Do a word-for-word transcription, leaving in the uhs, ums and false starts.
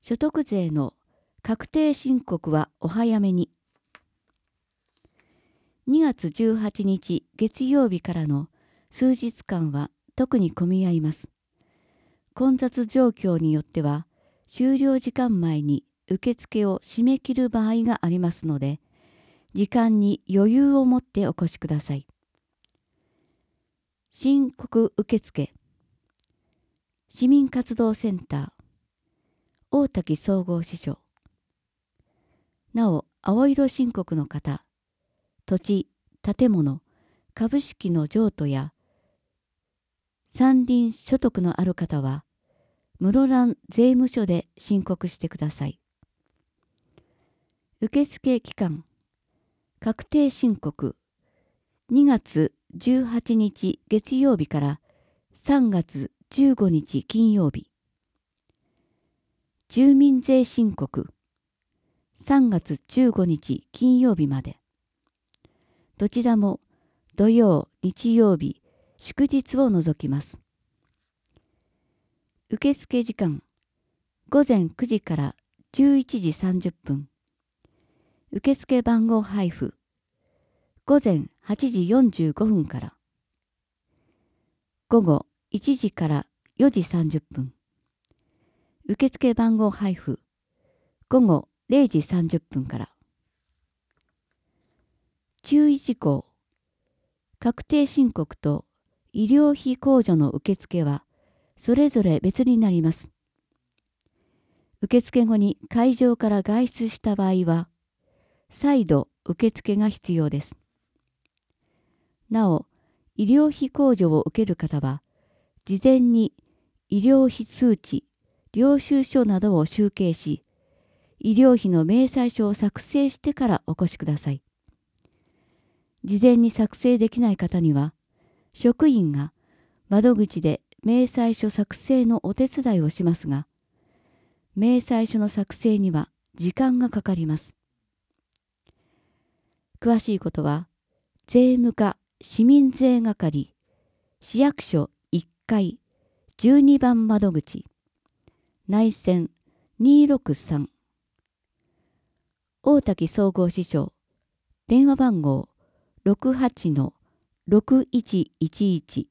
所得税の確定申告はお早めに。にがつじゅうはちにち月曜日からの数日間は特に混み合います。混雑状況によっては終了時間前に受付を締め切る場合がありますので、時間に余裕を持ってお越しください。申告受付、市民活動センター、大滝総合支所。なお、青色申告の方、土地、建物、株式の譲渡や山林所得のある方は、室蘭税務署で申告してください。受付期間、確定申告、にがつじゅうはちにち月曜日からさんがつじゅうごにち金曜日。住民税申告、さんがつじゅうごにち金曜日まで。どちらも土曜、日曜日、祝日を除きます。受付時間、ごぜんくじからじゅういちじさんじゅっぷん。受付番号配布、ごぜんはちじよんじゅうごふんから。午後いちじからよじさんじゅっぷん。受付番号配布、午後れいじさんじゅっぷんから。注意事項、確定申告と医療費控除の受付はそれぞれ別になります。受付後に会場から外出した場合は、再度受付が必要です。なお、医療費控除を受ける方は、事前に医療費通知、領収書などを集計し、医療費の明細書を作成してからお越しください。事前に作成できない方には、職員が窓口で明細書作成のお手伝いをしますが、明細書の作成には時間がかかります。詳しいことは、税務課市民税係、市役所いっかいじゅうにばん窓口、内線にーろくさん、大滝総合支所、電話番号 ろくはちのろくいちいちいち